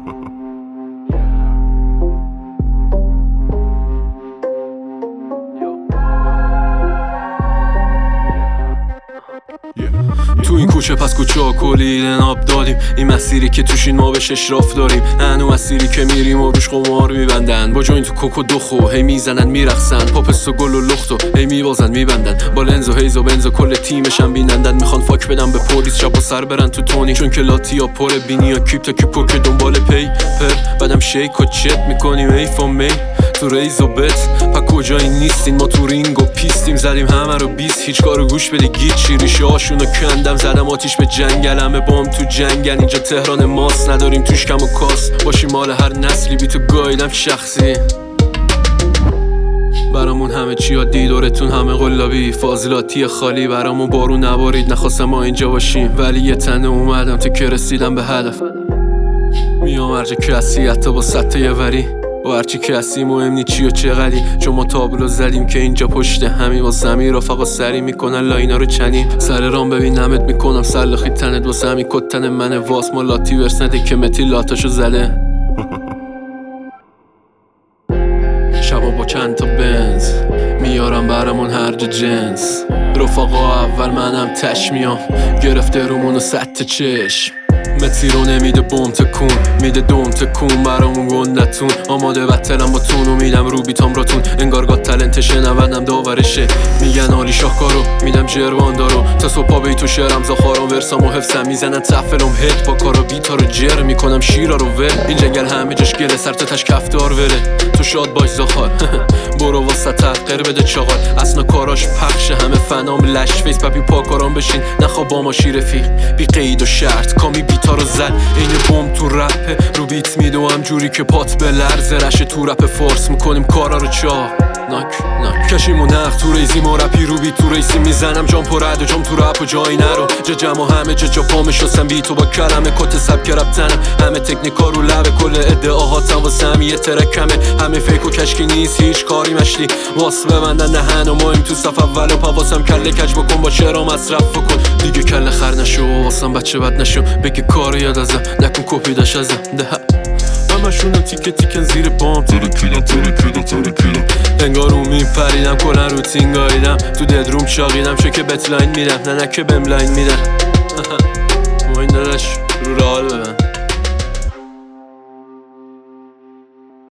تو این کوچه پس کوچه ها کلی آب دادیم، این مسیری که توشین ما بهش اشراف داریم، هنو مسیری که میریم و روش قمار میبندن، با جوین تو کوک و دخو هی میزنن میرقصن، پاپس و گل و لختو هی میبازن میبندن، با لنز و هیز و بنز و کل تیمشم بینندن، میخوان فاک بدن به پلیس شب و سر برن تو تونی، چون که لاتیا پر بینی یا کیپ تا کیپو که دنبال پی پر بعدم شیک و چت میکنیم ای فام می تو ریز و بت پا کجایی نیستین، ما تو رینگ و پیستیم زدیم همه رو 20 هیچ کارو گوش بده گیچ ریشه هاشونو کندم زدم آتیش به جنگل، همه بام تو جنگن اینجا تهران ماست، نداریم توش کم و کاس باشی مال هر نسلی بی تو گایدم شخصی، برامون همه چی عادی دورتون همه قلابی فاضلاتی خالی، برامون بارون نبارید نخواستم ما اینجا باشیم، ولی یه تنه اومدم تا که رسیدم به هدف، میام ارج کسی حتی با سطح یه وری و هرچی کسی مهم نی چی و چقدی، چون ما تابلو زدیم که اینجا پشت همین واسه همین رفقا سری میکنن لاینا رو چنیم، سر رام ببینمت میکنم سلخی تنت واسه همین کتن من واس، ما لاتی ورس نده که متی لاتاشو زده شبا با چند تا بنز میارم برامون هرج جنس، رفقا اول منم تش میام گرفته رومونو سطح چشم، متی رو نمیده بوم تکون میده دوم تکون، برامون گندتون آماده بتلم با تونو میدم رو بیتام راتون، انگار گات تلنتشه نوندم داورشه، میگن عالی شاهکارو میدم جروان دارو، تا صبح بیتو شعرم زخارم ورسام و حفظم میزنن تفلم هد با کارو بیتا رو جر میکنم شیرا رو ول، این جنگل همه جاش گله سر تش کفتار وله، تو شاد باش زخار برو واسه تحقیر بده چاقال، اصلا کاراش پخشه همه فنام لش فیس پپی پاکارام بشین نخواب با ما شیر رفیق بی قید و شرط کامی بیتا رو زد این بوم تو رپه رو بیت میدو هم جوری که پات به لرزه رشه تو رپ فارس میکنیم کارا رو چاق ناک کشیم و نخ تو ریزیم و رپی رو بیت تو ریسی میزنم جام پر رد و جام تو رپ و جایی نرو جم و همه جا پا میشستم بیتو با کلمه کت سبک رپ تنم همه تکنیکا رو لبه کل ادعاهاتم واسه هم یه ترکمه همه فیک و کشکی نیست هیچ کاری مشتی واس ببندن دهن و مایم تو صف اول و پواسم کله کج بکن با چرا مصرف بکن دیگه کله خر نشو واسم بچه بد نشو بگی کارو یاد ازم نکن کپی داش ازم ده همشونو تیکه تیکن زیر بام ترکیدم انگار اون میپریدم کلن روتین گاییدم تو ددروم چاقیدم چه که بتلاین میدم نه که بهم لاین میدم ما این داداش رو رال ببن